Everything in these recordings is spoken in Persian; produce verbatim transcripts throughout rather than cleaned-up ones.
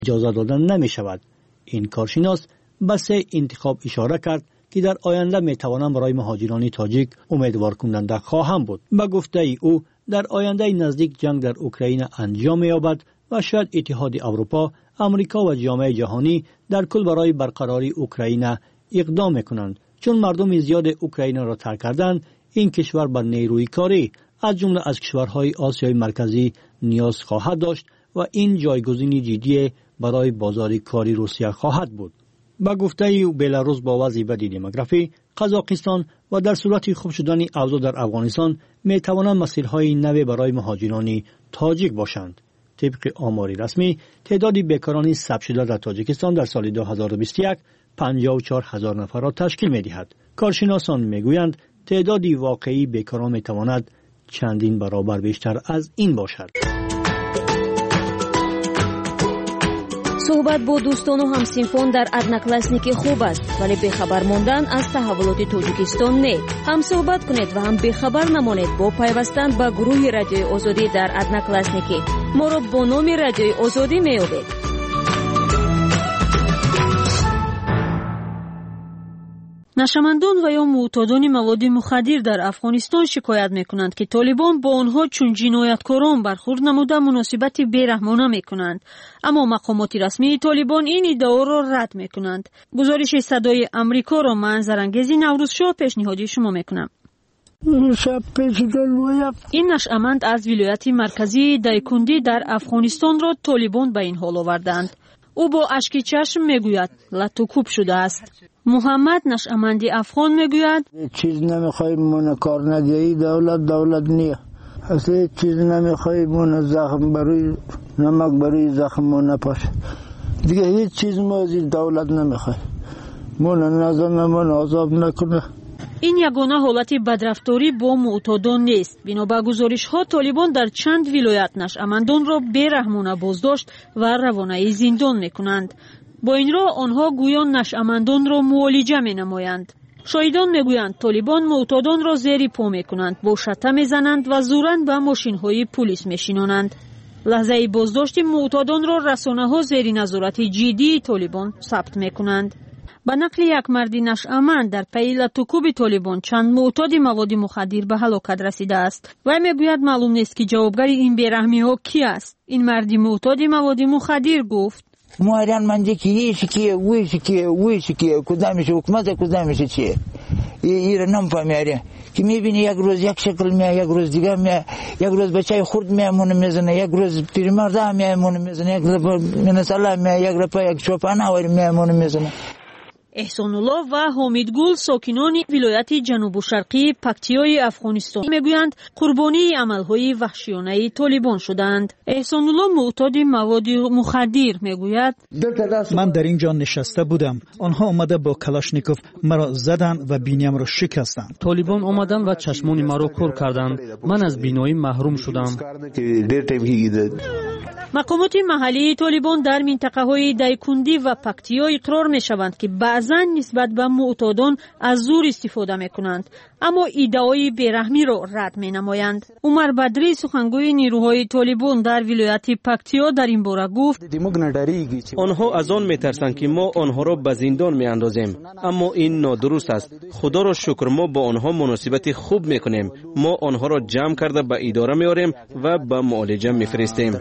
اجازه دادن نمی شود. این کارشناس به سه انتخاب اشاره کرد که در آینده می توانند برای مهاجران تاجیک امیدوار کننده خواهند بود. به گفته او در آینده نزدیک جنگ در اوکراین انجام می یابد و شاید اتحاد اروپا، امریکا و جامعه جهانی در کل برای برقراری اوکراین اقدام میکنند. چون مردم زیاد اوکراین را ترک کردند، این کشور بر نیروی کاری از جمله از کشورهای آسیای مرکزی نیاز خواهد داشت و این جایگزینی جدی برای بازار کاری روسیه خواهد بود. با گفته او بلاروس با وضع بد دموگرافی، قزاقستان و در صورت خوب شدن اوضاع در افغانستان می توانند مسیرهای نوی برای مهاجران تاجیک باشند. طبق آمار رسمی تعداد بیکاران ثبت شده در تاجیکستان در سال دو هزار و بیست و یک پنجاه و چهار هزار نفر را تشکیل می دهد. کارشناسان می گویند تعداد واقعی بیکاران می تواند چندین برابر بیشتر از این باشد. صحبت با دوستان و همسنفان در ادناکلاسنیک خوب است، ولی بخبر ماندن از تحولات تاجیکستان نه. هم صحبت کنید و هم بخبر نمانید با پیوستن به گروه رادیوی آزادی در ادناکلاسنیک. ما را با نام رادیوی آزادی میابید. نشمندان و یا معتادان مواد مخدر در افغانستان شکایت میکنند که طالبان با آنها چون جنایتکاران برخورد نموده مناسبت بیرحمانه میکنند، اما مقامات رسمی طالبان این ادعا را رد میکنند. گزارش صدای امریکا را من زرنگیزی نوروزشاه پیشنهادی شما میکنم. این نشأمند از ولایت مرکزی دایکندی در افغانستان را طالبان به این حال آوردند. او با اشک چشم میگوید لطوکوب شده است. محمد نشأمندی افغان میگوید چیز نمیخوای مون کار ندهی، دولت دولت نیه، اصلا چیز نمیخوای مون زخم بروی نمک بروی زخم مون نپاش، دیگه هیچ چیز ما از دولت نمیخوای، مون نظام مون عذاب نکنه. این یگانه حالت بدرفتاری با معتادان نیست. بنا به گزارش‌ها طالبان در چند ولایت نشأمندان را بیرحمانه بازداشت و روانه زندان میکنند. با این راه آنها گویان نشأمندان را معالجه می‌نمایند. شاهدان میگویند طالبان معتادان را زیر پا میکنند، با شته میزنند و زوراً به ماشین‌های پلیس میشینانند. لحظه بازداشت معتادان را رسانه‌ها زیر نظارت جدی طالبان ثبت میکنند. به نقل یک مرد نشأمند در پی لطوکوب طالبان چند معتاد مواد مخدر به هلاکت رسیده است. و میگوید معلوم نیست که جوابگر این بیرحمی‌ها کی است. این مرد معتاد مواد مخدر گفت موارن منجه که یه کیه ویش کیه ویش کیه کدامش حکومت کدامش چیه ایره نمیفهمیاره که میبینی یک روز یک شکل میه، یک روز دیگه میه، یک روز بچه خورد میمونه میزنه، یک روز پیرمرد میمونه میزنه، یک روز منسلا میه، یک روز یک چوپان آور میمونه میزنه. احسان الله و حامد گل ساکنان ولایت جنوب شرقی پکتیای افغانستان میگویند قربانی عملهای وحشیانه طالبان شدند. احسان الله معتاد مواد مخدر میگوید من در اینجا نشسته بودم، آنها آمده با کلاشنیکوف مرا زدند و بینیم را شکستند. طالبان آمدند و چشمان مرا کور کردند، من از بینایی محروم شدم. مقامات محلی طالبان در منطقه های دایکندی و پکتیا اقرار می شوند که بعضا نسبت به معتادان از زور استفاده می کنند، اما ادعای بیرحمی را رد می نمایند. عمر بدری سخنگوی نیروهای طالبان در ولایت پکتیا در این باره گفت آنها از آن می ترسند که ما آنها را به زندان می اندازیم، اما این نادرست است. خدا را شکر ما با آنها مناسبت خوب می کنیم. ما آنها را جمع کرده به اداره می آوریم و به معالجه می فرستیم.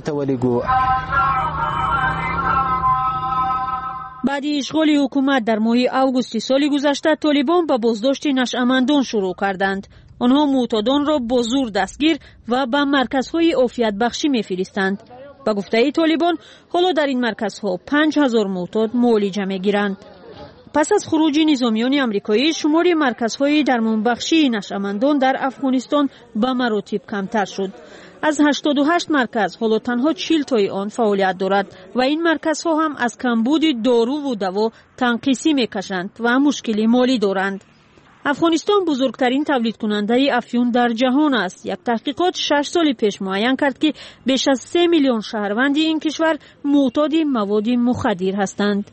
بعد اشغال حکومت در ماه اوگوست سال گذشته طالبان به بازداشت نشأمندان شروع کردند. آنها معتادان را با زور دستگیر و به مرکزهای عافیت بخشی می‌فرستند. به گفته طالبان حالا در این مرکزها پنج هزار معتاد معالجه می‌گیرند. پس از خروج نظامیان آمریکایی شمار مرکزهای درمان بخشی نشأمندان در افغانستان به مراتب کمتر شد. از هشتاد و هشت مرکز حالا تنها چهل تای آن فعالیت دارد و این مرکزها هم از کمبود دارو و دوا تنقیصی میکشند و مشکلی مالی دارند. افغانستان بزرگترین تولید کننده افیون در جهان است. یک تحقیقات شش سال پیش معین کرد که بیش از سه میلیون شهروند این کشور معتاد مواد مخدر هستند.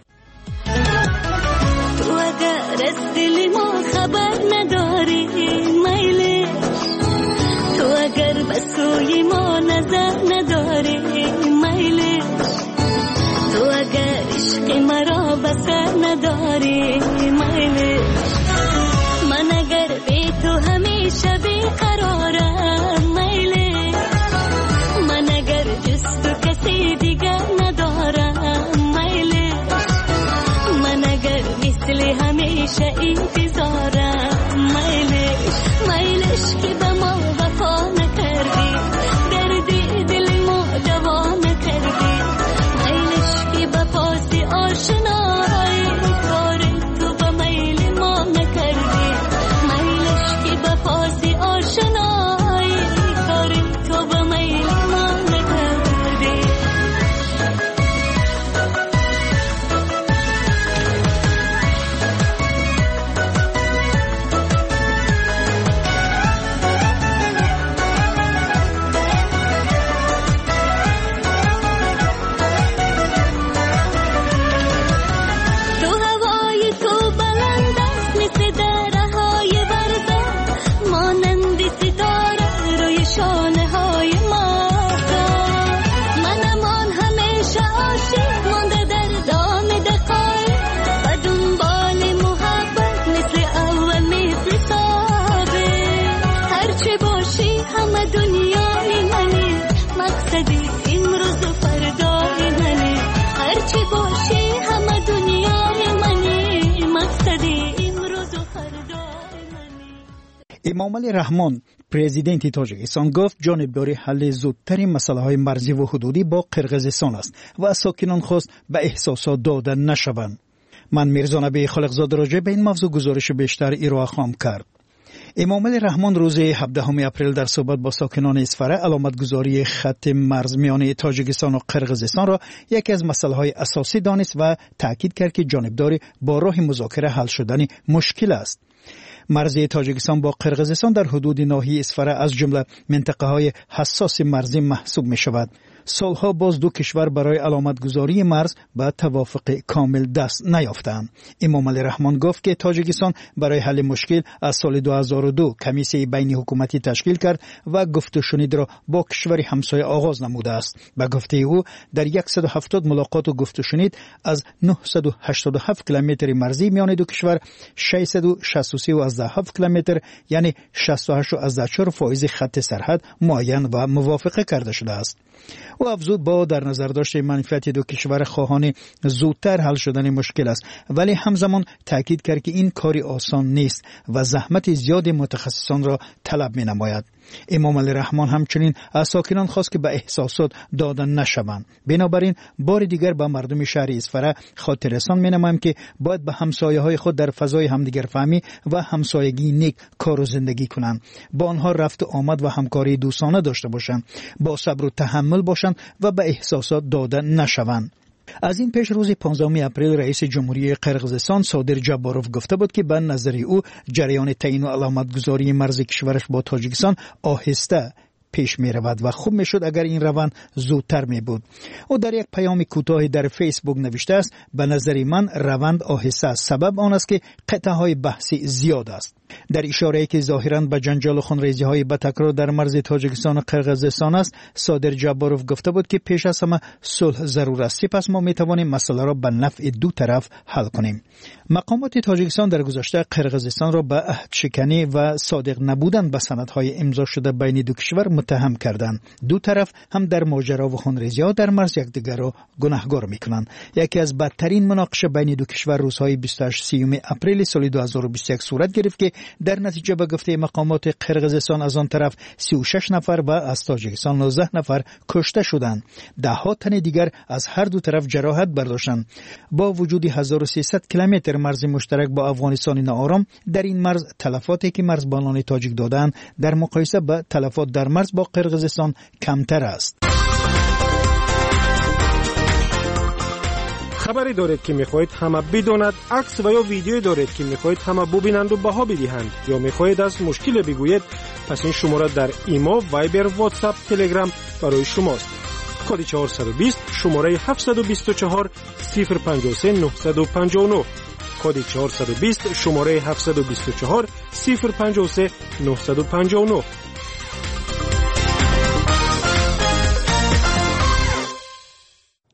تو اگر از دل ما خبر نداری میلی، تو اگر بسوی ما نظر نداری میلی، نداری میلش من اگر بی تو همیشه بیقرارم میلش من اگر جز تو کسی دیگر ندارم میلش من اگر مثل همیشه انتظارم میلش میلش که به ما وفا نکردی دردی دل ما دوا نکردی میلش که به پاس آشنایی کار تو به میل ما نکردی میلش که به پاس آشنایی کار تو به میل ما نکردی امامعلی رحمان پرزیدنت تاجیکستان گفت جانبداری حل زودترین مسائل مرزی و حدودی با قرقیزستان است و از ساکنان خواست به احساسات داده نشوند. من میرزا نبی خالقزاده راجع به این موضوع گزارش بیشتر ارائه خواهم کرد. امامعلی رحمان روز هفدهم اپریل در صحبت با ساکنان اصفهان علامتگذاری خط مرز میان تاجیکستان و قرقیزستان را یکی از مسائل اساسی دانست و تاکید کرد که جانبداری با راه مذاکره حل شدن مشکل است. مرزی تاجیکستان با قرقیزستان در حدود ناحیه اصفهان از جمله منطقه های حساس مرزی محسوب می شود. سالها باز دو کشور برای علامتگذاری مرز به توافق کامل دست نیافتند. امامعلی رحمان گفت که تاجیکستان برای حل مشکل از سال دو هزار و دو کمیسیون بین حکومتی تشکیل کرد و گفت و شنید را با کشور همسایه آغاز نموده است. به گفته او در صد و هفتاد ملاقات و گفت و شنید از نهصد و هشتاد و هفت کیلومتر مرزی میان دو کشور ششصد و شصت و سه و هفت کیلومتر یعنی شصت و هشت و چهار فائز خط سرحد معین و موافقه کرده شده است. و افزود با در نظر داشته منفعت دو کشور خواهان زودتر حل شدن مشکل است، ولی همزمان تاکید کرد که این کاری آسان نیست و زحمت زیاد متخصصان را طلب می نماید. امامعلی رحمان همچنین از ساکنان خواست که به احساسات داده نشوند. بنابراین بار دیگر به مردم شهر اصفهان خاطر رسان می نمایم که باید به همسایه های خود در فضای همدیگر فهمی و همسایگی نیک کار و زندگی کنند، با آنها رفت و آمد و همکاری دوستانه داشته باشند، با صبر و تحمل باشند و به احساسات داده نشوند. از این پیش روز پانزدهم اپریل رئیس جمهوری قرقیزستان صادر جباروف گفته بود که به نظر او جریان تعیین و علامتگذاری مرز کشورش با تاجیکستان آهسته پیش می رود و خوب می شد اگر این روند زودتر می بود. او در یک پیام کوتاه در فیسبوک نوشته است: به نظر من روند آهسته است، سبب آن است که قطعه های بحثی زیاد است. در اشاره‌ای که ظاهراً به جنجال و خونریزی های به تکرار در مرز تاجیکستان و قرقیزستان است، صادر جباروف گفته بود که پیش از همه صلح ضرور است، سپس ما می توانیم مسئله را به نفع دو طرف حل کنیم. مقامات تاجیکستان در گذشته قرقیزستان را به عهد شکنی و صادق نبودن به سندهای امضا شده بین دو کشور متهم کردند. دو طرف هم در ماجرا و خونریزی‌ها در مرز یکدیگر را گناهکار می‌کنند. یکی از بدترین مناقشه بین دو کشور روزهای بیست و هشت سیوم اپریل سال دو هزار و بیست و یک صورت گرفت که در نتیجه به گفته مقامات قرقیزستان از آن طرف سی و شش نفر و از تاجیکستان نوزده نفر کشته شدند. ده ها تن دیگر از هر دو طرف جراحت برداشتند. با وجود هزار و سیصد کیلومتر مرز مشترک با افغانستان ناآرام، در این مرز تلفاتی که مرزبانان تاجیک دادند در مقایسه با تلفات در مرز با قرقیزستان کمتر است. خبری دارید که میخواهید همه بداند، عکس و یا ویدیو دارید که میخواهید همه ببینند و بها بدهند، یا میخواهید از مشکل بگویید، پس این شماره در ایما، وایبر، واتساپ، تلگرام برای شماست. کد چهارصد و بیست شماره هفتصد و بیست و چهار صفر پنجاه و سه نهصد و پنجاه و نه. کد چهارصد و بیست شماره هفتصد و بیست و چهار صفر پنجاه و سه نهصد و پنجاه و نه.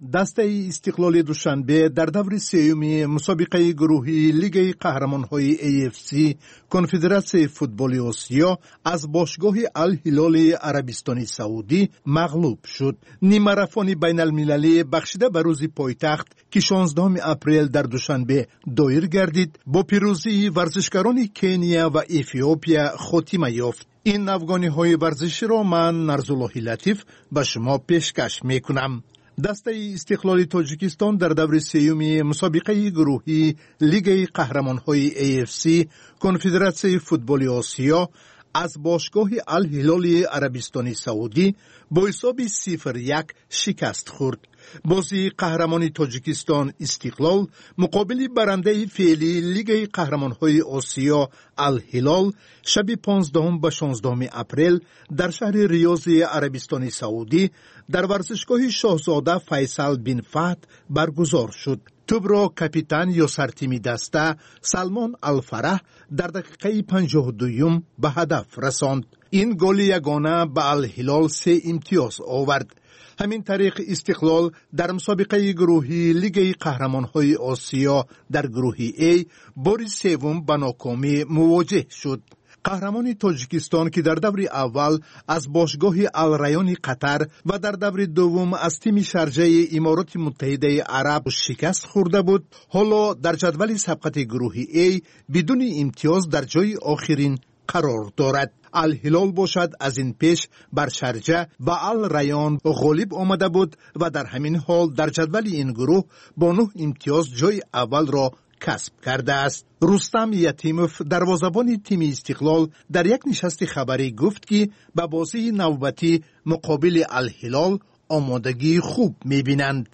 دسته استقلال دوشنبه در دور سیوم مسابقه گروهی لیگ قهرمان‌های ای اف سی کنفدراسیون فوتبال آسیا از باشگاه الهلال عربستان سعودی مغلوب شد. نیمه‌رفانی بین المللی بخشیده به روز پایتخت که شانزدهم اپریل در دوشنبه دایر گردید با پیروزی ورزشکاران کنیا و اتیوپیا خاتمه یافت. این افغانی ورزشی را من نرزالله لطیف به شما پیشکش میکنم. دسته استقلال تاجیکستان در دور سیوم مسابقه گروهی لیگ قهرمان‌های ای اف سی کنفدراسیون فوتبال آسیا از باشگاه الهلال عربستان سعودی با حساب صفر یک شکست خورد. بازی قهرمانی تاجیکستان استقلال مقابل برنده فعلی لیگ قهرمان‌های آسیا الهلال شب پانزدهم به شانزدهم اپریل در شهر ریاض عربستان سعودی در ورزشگاه شاهزاده فیصل بن فهد برگزار شد. توپ را کاپیتان یا سرتیمی دسته سلمان الفرح در دقیقه پنجاه و دوم به هدف رساند. این گل یگانه به الهلال سه امتیاز آورد. همین طریق استقلال در مسابقه گروهی لیگ قهرمان‌های آسیا در گروه ای بار سوم به ناکامی مواجه شد. قهرمان تاجیکستان که در دور اول از باشگاه الریان قطر و در دور دوم از تیم شارجه امارات متحده عرب شکست خورده بود، حالا در جدول سبقت گروه ای بدون امتیاز در جای آخرین قرار دارد. الهلال باشد از این پیش بر شارجه و الریان غالب آمده بود و در همین حال در جدول این گروه با نه امتیاز جای اول را کسب کرده است. رستم یتیموف دروازه‌بان تیم استقلال در یک نشست خبری گفت که به بازی نوبتی مقابل الهلال آمادگی خوب می‌بینند.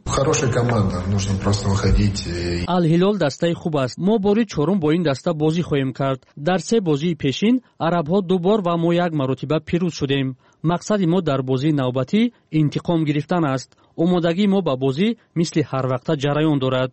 الهلال دسته خوب است. ما باری چهارم با این دسته بازی خواهیم کرد. در سه بازی پیشین عرب‌ها دو بار و ما یک مرتبه پیروز شدیم. مقصد ما در بازی نوبتی انتقام گرفتن است. آمادگی ما با بازی مثل هر وقت جریان دارد.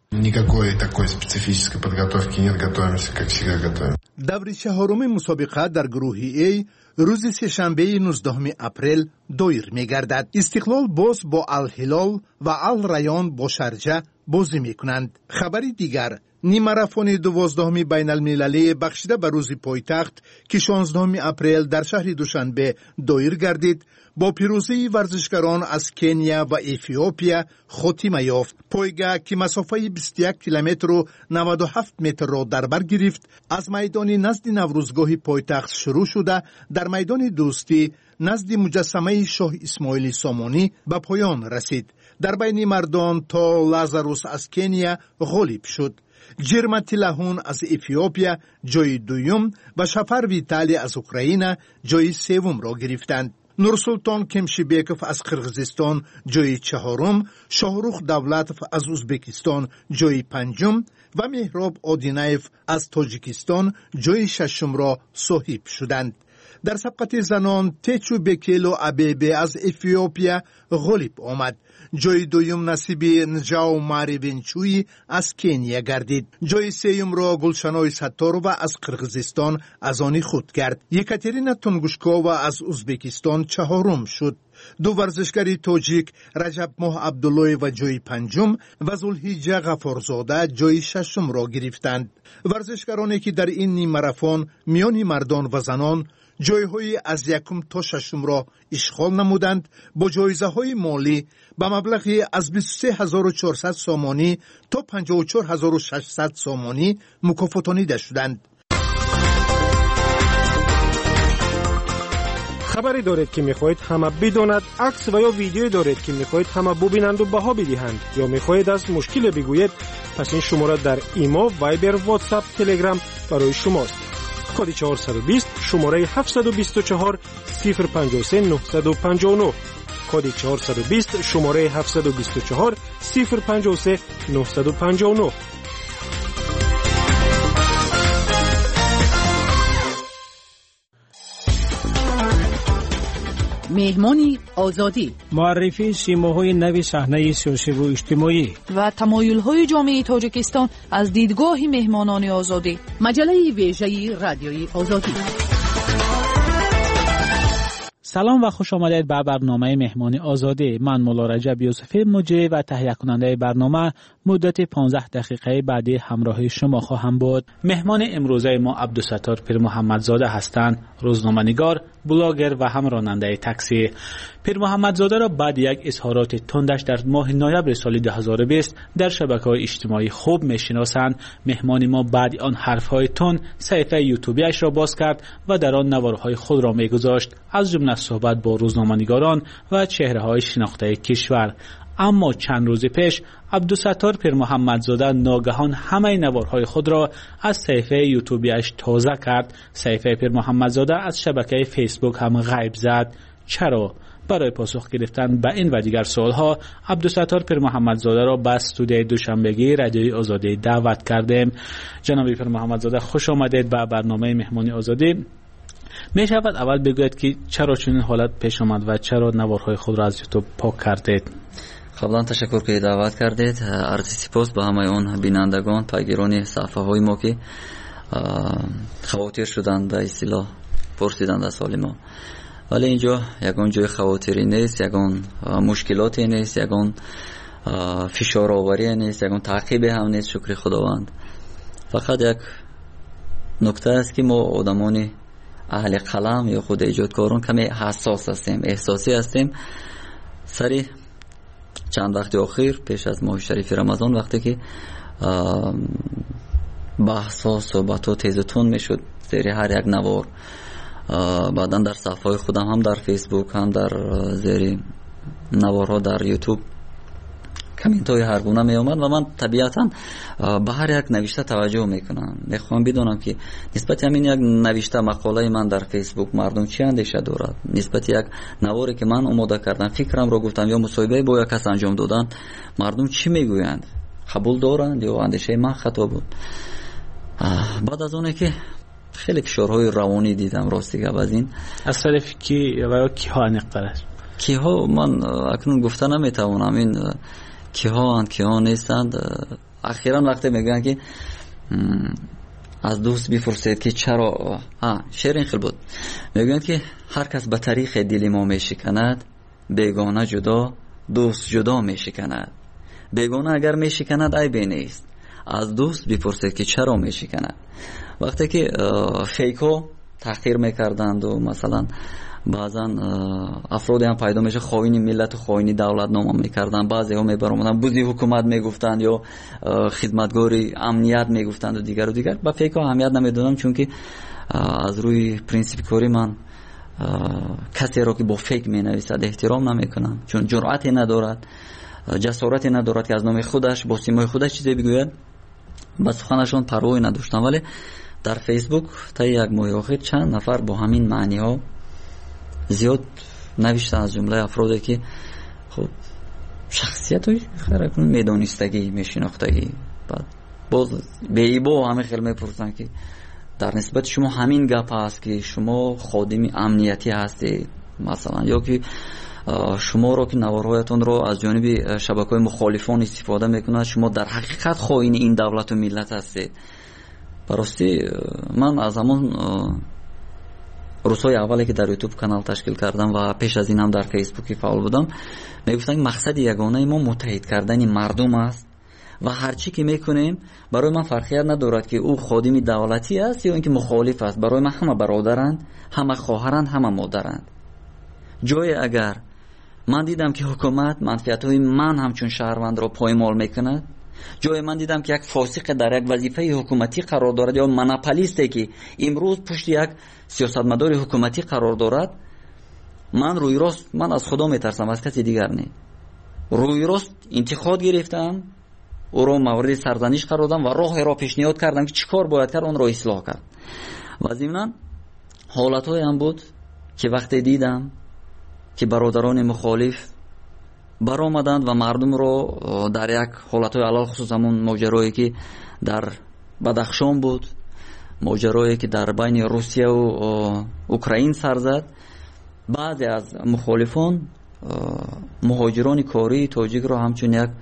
دور چهارم مسابقه در گروه ای روز سه‌شنبه نوزدهم اپریل دایر می‌گردد. استقلال باز با الهلال و الریان با شارجه بازی می‌کنند. خبری دیگر، نیمه‌رفانی دوازدهم بین المللی بخشیده به روز پایتخت که شانزدهم اپریل در شهر دوشنبه دایر گردید با پیروزی ورزشکاران از کنیا و اتیوپیا خاتمه یافت. پایگاه که مسافه بیست و یک کیلومتر و نود و هفت متر را در بر گرفت از میدان نزد نوروزگاه پایتخت شروع شده در میدان دوستی نزد مجسمه شاه اسماعیل سامانی به پایان رسید. در بین مردان تا لازاروس از کنیا غالب شد. جرمتی لهون از اتیوپیا جای دوم و شفر ویتالی از اوکراین جای سوم را گرفتند. نورسلطان کمشیبیکوف از قرغیزستان جای چهارم، شاهروخ دولتوف از ازبکستان جای پنجم و مهراب آدینایف از تاجیکستان جای ششم را صاحب شدند. در سبقت زنان تیچو بکیلو ابیبه از اتیوپیا غالب آمد. جای دویم نصیب نجاو ماری ونچوی از کنیا گردید. جای سوم را گلشنای ستارova از قرغیزستان از آن خود کرد. یکاترینا تونگوشکووا از ازبکستان چهارم شد. دو ورزشکاری تاجیک رجب ماه عبدالله و جای پنجم و ذوالحجه غفارزاده جای ششم را گرفتند. ورزشکارانی که در این نیمه‌رفان میان مردان و زنان جایهای از یکم تا ششم را اشغال نمودند با جایزه های مالی به مبلغی از بیست و سه هزار و چهارصد سامانی تا پنجاه و چهار هزار و ششصد سامانی مکافاتانیده شدند. خبری دارید که میخواهید همه بداند، عکس و یا ویدیو دارید که میخواهید همه ببینند و بها بدهند یا میخواهید از مشکل بگویید، پس این شماره در ایما، وایبر، واتساپ، تلگرام برای شماست. کد چهارصد و بیست شماره هفتصد و بیست و چهار صفر پنجاه و سه نهصد و پنجاه و نه. کد چهارصد و بیست شماره هفتصد و بیست و چهار صفر پنجاه و سه نهصد و پنجاه و نه. مهمانی آزادی، معرفی سیماهای نوی صحنه سیاسی و اجتماعی و تمایل‌های جامعه تاجیکستان از دیدگاه مهمانان آزادی. مجله ویژه رادیوی آزادی. سلام و خوش آمدید به برنامه مهمانی آزادی. من مولا رجب یوسفی مجری و تهیه کننده برنامه مدت پانزده دقیقه بعدی همراه شما خواهم بود. مهمان امروزه ما عبدالستار پیر محمدزاده هستند، روزنامه‌نگار، بلاگر و هم راننده تاکسی. پیر محمدزاده را بعد یک اظهارات تندش در ماه نوامبر سال دو هزار و بیست در شبکه‌های اجتماعی خوب می‌شناسند. مهمان ما بعد آن حرف‌های تند صفحه یوتیوبیش را باز کرد و در آن نوارهای خود را می‌گذاشت، از جمله صحبت با روزنامه‌نگاران و چهره‌های شناخته کشور. اما چند روز پیش عبدالستار پیر محمدزاده ناگهان همه نوارهای خود را از صفحه یوتیوبیش تازه کرد. صفحه پیر محمدزاده از شبکه فیسبوک هم غیب زد. چرا؟ برای پاسخ گرفتن به این و دیگر سوالها عبدالستار پیر محمدزاده را به استودیوی دوشنبگی رادیوی آزادی دعوت کردیم. جناب پیر محمدزاده خوش آمدید به برنامه مهمانی آزادی. می شود اول بگوید که چرا چنین حالت پیش آمد و چرا نوارهای خود را از یوتیوب پاک کردید؟ قبلا تشکر که دعوت کردید. عرض سپاس به همه اون بینندگان، پیگیران صفحه های ما که خواطر شدند به اصطلاح پرسیدند از حال ما. ولی اینجا یگان جای خواطری نیست، یگان مشکلاتی نیست، یگان فشار آوری نیست، یگان تعقیب هم نیست. شکر خداوند. فقط یک نکته است که ما آدمان اهل قلم یا خود ایجادکاران کمی حساس هستیم، احساسی هستیم. سری چند وقت اخیر پیش از ماه شریف رمضان وقتی که بحث ها صحبت ها تیزتون می شد زیر هر یک نوار، بعدا در صفحه خودم هم در فیسبوک هم در زیر نوارها در یوتیوب کامنت های هر گونه می اومد و من طبیعتا به هر یک نوشته توجه میکنم. میخوام بدونم که نسبت همین یک نوشته مقاله من در فیسبوک مردم چی اندیشه دارد، نسبت یک نواری که من آماده کردم فکرم رو گفتم یا مصاحبه با یک کس انجام دادن مردم چی میگویند، قبول دارند یا اندیشه من خطا بود. بعد از اونه که خیلی فشارهای روانی دیدم راستی که از این از طرف کی و کی ها نقطه کی ها من اکنون گفته نمیتوانم این کی ها اند کی ها نیستند. اخیرا وقتی میگن که از دوست بپرسید که چرا ها شعر این خیلی بود، میگن که هر کس به طریق دل ما میشکند، بیگانه جدا دوست جدا میشکند. بیگانه اگر میشکند عیبی نیست، از دوست بپرسید که چرا میشکند. وقتی که فیکو تحقیر میکردند و مثلا بعضا افرادی هم پیدا میشه خائنی ملت و خائنی دولت نام میکردن، بعضی ها میبرامدن بوزی حکومت میگفتند یا خدمتگاری امنیت میگفتند و دیگر و دیگر. با فیکو اهمیت نمیدونم چون که از روی پرینسیپ کاری من کسی را که با فیک مینویسد احترام نمیکنم، چون جرأتی ندارد، جسارتی ندارد که از نام خودش با سیمای خودش چیزی بگوید. با سخنشان پروایی نداشتم. ولی در فیسبوک تا یک ماه اخیر چند نفر با همین معنی ها زیاد نوشتن، از جمله افرادی که خب شخصیت های خیلی میدانستگی میشناختگی. بعد باز به ایبا همه خیلی میپرسن که در نسبت شما همین گپ هست که شما خادم امنیتی هستی مثلا، یا که شما رو که نوارهایتون رو از جانب شبکه‌های مخالفان استفاده میکنند، شما در حقیقت خائن این دولت و ملت هستید. براستی من از همون روزهای اولی که در یوتیوب کانال تشکیل کردم و پیش از این هم در فیسبوک فعال بودم میگفتن مقصد یگانه ما متحد کردن مردم است و هرچی که میکنیم برای من فرقیت ندارد که او خادم دولتی است یا اینکه مخالف است. برای من همه برادرند، همه خواهرند، همه مادرند. جای اگر من دیدم که حکومت منفعت‌های من همچون شهروند را پایمال میکند، جای من دیدم که یک فاسق در یک وظیفه حکومتی قرار دارد یا مناپولیستی که امروز پشت یک سیاستمدار حکومتی قرار دارد، من روی راست من از خدا میترسم، از کسی دیگر نه. روی راست انتقاد گرفتم، او را مورد سرزنش قرار دادم و راه را پیشنهاد کردم که چیکار باید کرد اون را اصلاح کرد. و ضمن حالت‌های هم بود که وقتی دیدم که برادران مخالف برآمدند و مردم رو در یک حالت‌های علال خصوص همون ماجرایی که در بدخشان بود، ماجرایی که در بین روسیه و اوکراین سر زد، بعضی از مخالفان مهاجران کاری تاجیک رو همچون یک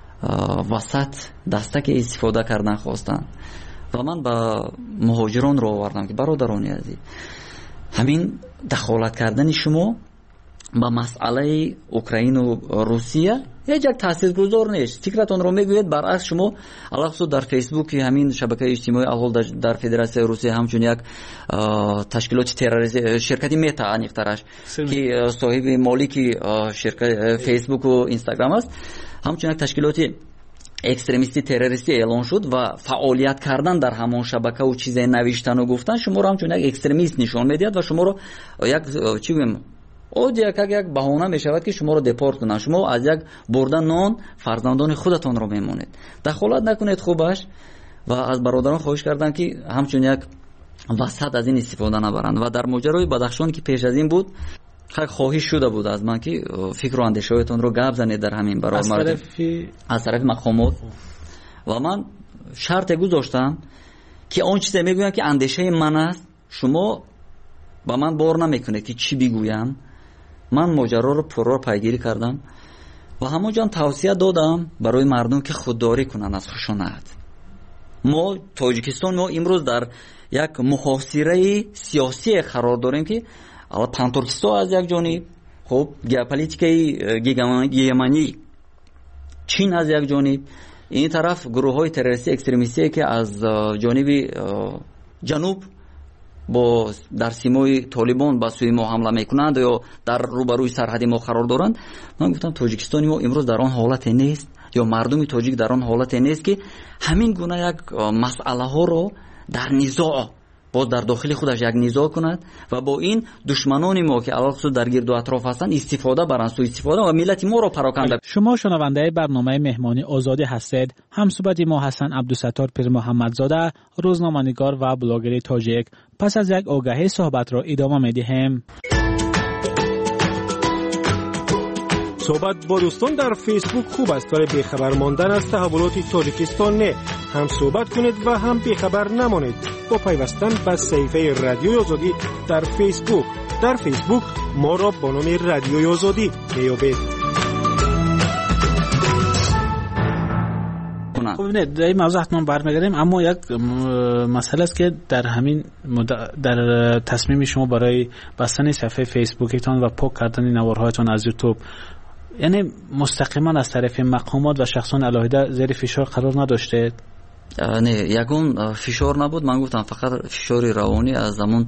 وسط دستک استفاده کردن خواستن و من با مهاجران رو آوردم که برادران عزیز همین دخالت کردن شما با مسئله اوکراین و روسیه یک تاثیرگذار نیست. فکرتون رو میگوید برعکس شما علاوه در فیسبوک همین شبکه اجتماعی الحال در فدراسیون روسیه همچون یک تشکیلات تروریستی شرکتی متا انیخترش که صاحب مالکی شرکت فیسبوک و اینستاگرام است، همچون یک تشکیلات اکستریمیستی تروریستی اعلان شد و فعالیت کردن در همان شبکه و چیزای نوشتن و گفتن شما رو همچون یک اکستریمیست نشان میدهد و شما رو یک چی بگم او یک یک بهانه می شود که شما رو دپورت کنن. شما از یک بردن نان فرزندان خودتان رو میمونید. دخالت نکنید خوبش. و از برادران خواهش کردن که همچون یک وسط از این استفاده نبرند. و در ماجرای بدخشان که پیش از این بود خیلی خواهش شده بود از من که فکر و اندیشه‌هایتون رو گپ زنید در همین برای از طرف از طرف مقامات. و من شرط گذاشتم که اون چیزی میگویم که اندیشه من است شما با من بار نمیکنید که چی بگویم. من ماجرا رو پرو پیگیری کردم و همونجا توصیه دادم برای مردم که خودداری کنن از خشونت. ما تاجیکستان ما امروز در یک محاصره سیاسی قرار داریم که الان پانترکیستان از یک جانب، خب ژئوپلیتیکای گیگمانی چین از یک جانب، این طرف گروه های تروریستی اکستریمیستی که از جانب جنوب با در سیمای طالبان با سوی ما حمله میکنند یا در روبروی سرحدی ما قرار دارند. من گفتم تاجیکستانی ما امروز در آن حالت نیست یا مردم تاجیک در آن حالت نیست که همین گونه یک مسئله ها رو در نزاع باز در داخل خودش یک نزاع کند و با این دشمنان ما که علاوه در گرد و اطراف هستند استفاده برند، سوء استفاده و ملت ما رو پراکنده. شما شنونده برنامه مهمانی آزادی هستید. همصحبت ما حسن عبدالستار پیر محمدزاده، روزنامه‌نگار و بلاگر تاجیک. پس از یک آگهی صحبت را ادامه می‌دهیم. صحبت با دوستان در فیسبوک خوب است ولی بیخبر ماندن از تحولات تاجیکستان نه. هم صحبت کنید و هم بیخبر نمانید با پیوستن به صفحه رادیوی آزادی در فیسبوک. در فیسبوک ما را با نام رادیوی آزادی میابید. خب نه در این موضوع حتما برمیگردیم، اما یک مسئله است که در همین در تصمیم شما برای بستن صفحه فیسبوکتان و پاک کردن نوارهایتان از یوتیوب، یعنی مستقیما از طرف مقامات و شخصان علاهده زیر فشار قرار نداشته؟ نه، یکم فشار نبود. من گفتم فقط فشار روانی از زمان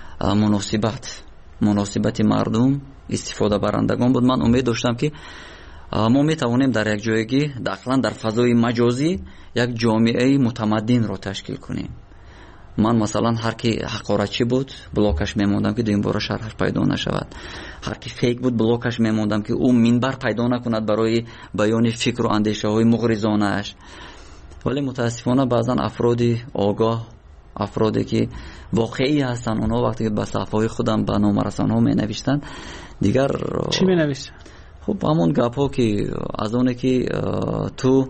مناسبت مناسبت مردم استفاده برندگان بود. من امید داشتم که ما میتوانیم در یک جایگی داخلا در فضای مجازی یک جامعه متمدن رو تشکیل کنیم. من مثلا هر کی حقارتچی بود بلاکش میموندم که دویم بار شرحش پیدا نشود. هر کی فیک بود بلاکش میموندم که او منبر پیدا نکند برای بیان فکر و اندیشه های مغرضانه اش. ولی متاسفانه بعضا افرادی آگاه، افرادی که واقعی هستن، اونها وقتی که به صفحه خودم به نامرسان ها می نوشتن دیگر چی می نوشتن؟ خب همون گپ ها که از اونه که تو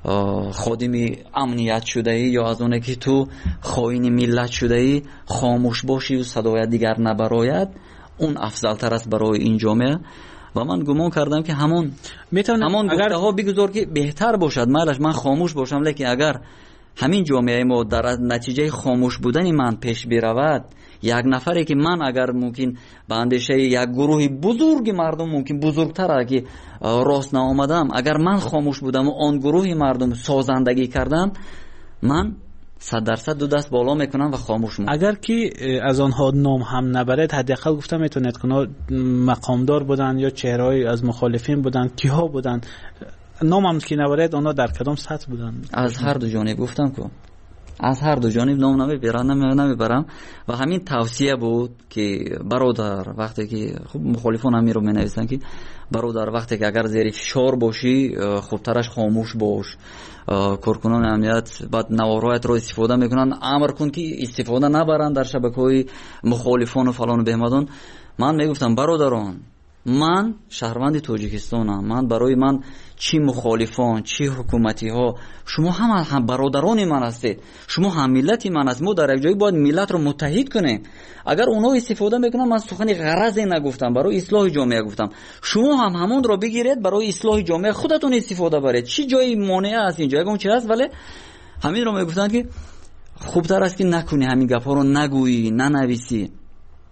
خادم امنیت شده ای یا از اونه که تو خائن ملت شده ای خاموش باشی و صدای دیگر نبراید، اون افضل تر است برای این جامعه. و من گمان کردم که همون میتونم همون اگر ها بگذار که بهتر باشد، مالش من خاموش باشم، لیکن اگر همین جامعه ما در نتیجه خاموش بودن من پیش برود، یک نفری که من اگر ممکن به اندیشه یک گروه بزرگ مردم ممکن بزرگتر که راست نآمدم، اگر من خاموش بودم و آن گروه مردم سازندگی کردم، من صد درصد دو دست بالا میکنم و خاموش میکنم. اگر که از آنها نام هم نبرد، حداقل گفتم میتونید که مقامدار بودن یا چهره‌ای از مخالفین بودن، کیها بودن، نام هم که نبرد آنها در کدام سطح بودن؟ از هر دو جانب گفتم که از هر دو جانب نام نمیبرم نمیبرم و همین توصیه بود که برادر وقتی که خب مخالفان هم رو مینویسن که برادر وقتی که اگر زیر فشار باشی خوبترش خاموش باش. کارکنان امنیت بعد نوارهایت رو استفاده میکنن، امر کن که استفاده نبرن در شبکه‌های مخالفان و فلان و بهمدان. من میگفتم برادران، من شهروند تاجیکستانم، من برای من چی مخالفان چی حکومتی ها، شما هم هم برادران من هستید، شما هم ملت من هستید. ما در یک جایی باید ملت رو متحد کنیم. اگر اونها استفاده میکنن، من سخن غرضی نگفتم، برای اصلاح جامعه گفتم، شما هم همون رو بگیرید برای اصلاح جامعه خودتون استفاده برید. چی جایی مانع است اینجا؟ اگه اون چی هست، ولی همین رو میگفتن که خوبتر است که نکنی، همین گپا رو نگویی، ننویسی.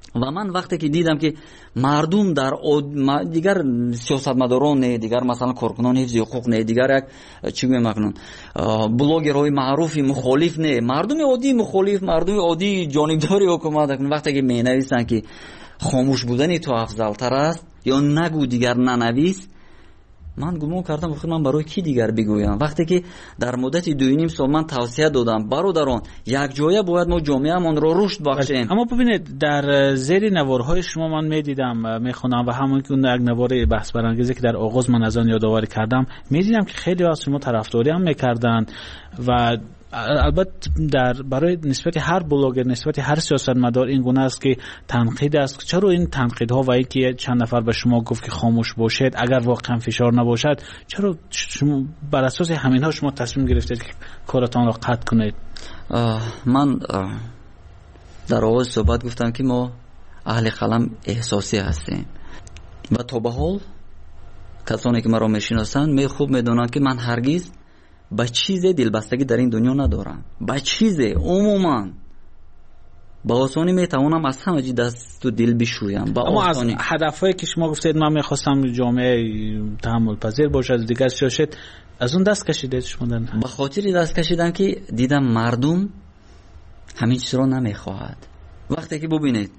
و من وقتی که دیدم که مردم در دیگر سیاستمداران نه، دیگر مثلا کارکنان حفظ حقوق نه، دیگر یک چی میگن بلاگرهای معروفی مخالف نه، مردم عادی مخالف، مردم عادی جانبداری حکومت، وقتی که مینویسن که خاموش بودن تو افضل تر است یا نگو دیگر ننویس، من گمان کردم خود من برای کی دیگر بگویم. وقتی که در مدت دو و نیم سال من توصیه دادم برادران یک جایه باید ما جامعه‌مان رو رشد بخشیم. اما ببینید در زیر نوارهای شما من میدیدم میخونم و همون که اون یک نوار بحث برانگیزی که در آغاز من از آن یادآوری کردم میدیدم که خیلی از شما طرفداری هم میکردن و البته در برای نسبت هر بلاگر، نسبت هر سیاستمدار این گونه است که تنقید است. چرا این تنقیدها و اینکه چند نفر به شما گفت که خاموش باشید اگر واقعا فشار نباشد، چرا شما بر اساس همینها شما تصمیم گرفتید که کارتان را قطع کنید؟ من در آغاز صحبت گفتم که ما اهل قلم احساسی هستیم و تا به حال کسانی که مرا میشناسند می خوب میدونند که من هرگز با چیز دلبستگی در این دنیا ندارم. با چیز عموما با آسانی میتوانم از همه چیز دست و دل بشویم. اما از هدفهایی که شما گفتید من میخواستم جامعه تحمل پذیر باشد دیگر سیاست، از اون دست کشیدید شما؟ به خاطر دست کشیدم که دیدم مردم همین چیز رو نمیخواهد. وقتی که ببینید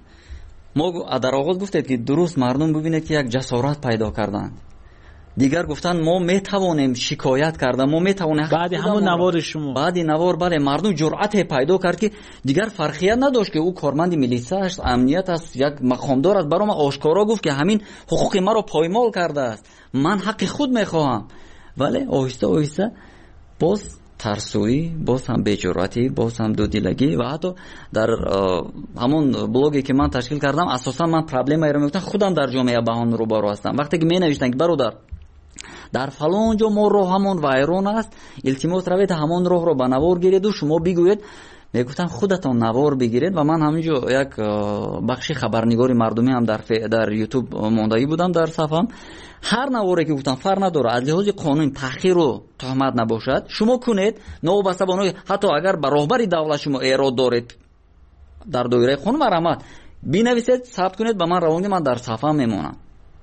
ما در آغاز گفتید که درست مردم ببینید که یک جسارت پیدا کردند، دیگر گفتن ما میتوانیم شکایت کردن، ما میتوانیم بعد همون نوار شما بعد نوار بله مردم جرأت پیدا کرد که دیگر فرقیت نداشت که او کارمند میلیسا است، امنیت است، یک مقامدار است، برام آشکارا گفت که همین حقوق ما رو پایمال کرده است، من حق خود میخواهم. ولی آهسته آهسته باز ترسویی، باز هم بی‌جرأتی، باز هم دودیلگی و حتی در همون بلوگی که من تشکیل کردم اساسا من پرابلمی رو میگفتم خودم در جامعه بهان رو برو هستم. وقتی که می نوشتن که برادر در فلان جا ما راه همون وایرون است، التماس روید همون راه رو به نوار گیرید و شما بگوید، میگفتن خودتون نوار بگیرید. و من همینجا یک بخشی خبرنگاری مردمی هم در ف... در یوتیوب ماندگی بودم در صفحم، هر نواری که گفتم فرق نداره از لحاظ قانون تحقیر و تهمت نباشد شما کنید، نو بسته بانوی حتی اگر به راهبری دولت شما ایراد دارید در دایره قانون مرامت بنویسید ثبت کنید به من روانگی، من در صفحه میمونم.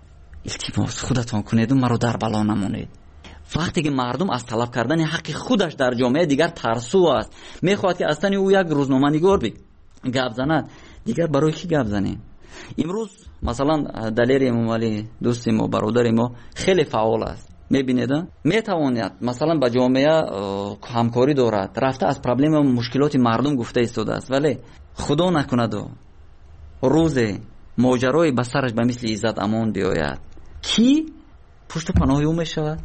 التماس خودتون کنید و مرا در بلا نمونید. وقتی که مردم از طلب کردن حق خودش در جامعه دیگر ترسو است، میخواد که اصلا او یک روزنامه نگار بی گپ زند، دیگر برای کی گپ زنیم؟ امروز مثلا دلیر امامعلی دوست ما برادر ما خیلی فعال است، میبینید میتواند مثلا با جامعه همکاری دارد، رفته از پرابلم و مشکلات مردم گفته ایستاده است، ولی خدا نکند و روز ماجرای به سرش به مثل عزت امان بیاید کی پشت پناه او میشود؟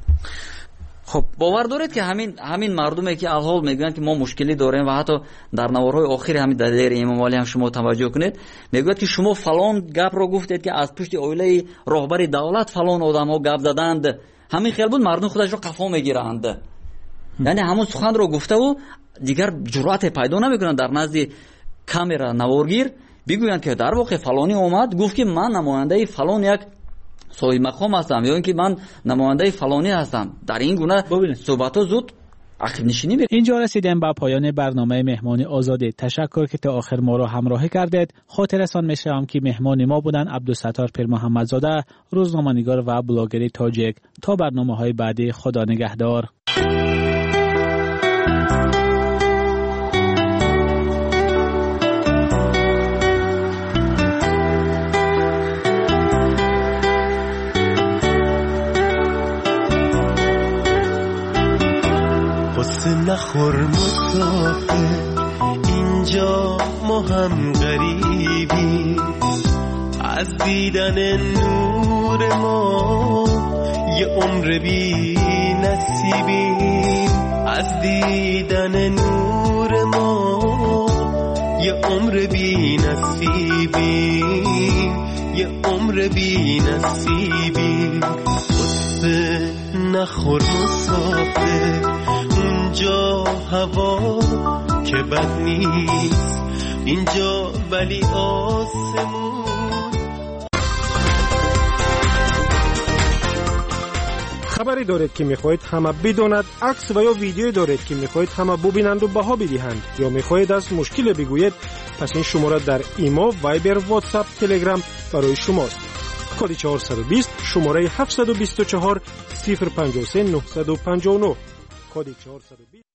خب باور دارید که همین همین مردمی که الحال میگن که ما مشکلی داریم و حتی در نوارهای آخر همین دلیر امامعلی هم شما توجه کنید میگوید که شما فلان گپ رو گفتید که از پشت اویله راهبر دولت فلان آدم‌ها گپ زدند، همین خیال بود مردم خودش رو قفا میگیرند. یعنی همون سخن رو گفته و دیگر جرأت پیدا نمیکنن در نزد کامera نوارگیر بگویند که در واقع فلانی اومد گفت که من نماینده فلان یک صاحب مقام هستم یا اینکه من نماینده فلانی هستم. در این گونه صحبت‌ها زود عقب نشینی میره. اینجا رسیدیم به پایان برنامه مهمان آزاده. تشکر که تا آخر ما را همراهی کردید. خاطرتان می‌شم که مهمان ما بودن عبدالستار پیر محمدزاده، روزنامه‌نگار و بلاگر تاجیک. تا برنامه‌های بعدی، خدا نگهدار. نخور مسافر اینجا ما هم غریبی، از دیدن نور ما یه عمر بی نصیبی، از دیدن نور ما یه عمر بی نصیبی، یه عمر بی نصیبی. قصه نخور مسافر اینجا هوا که بد نیست، اینجا ولی آسمون. خبری دارید که میخواهید همه بداند، عکس و یا ویدیو دارید که میخواهید همه ببینند و بها بدهند یا میخواهید از مشکل بگویید، پس این شماره در ایما، وایبر، واتساپ، تلگرام برای شماست. کد چهارصد و بیست شماره هفتصد و بیست و چهار صفر پنجاه و سه نهصد و پنجاه و نه. کد چهارصد و بیست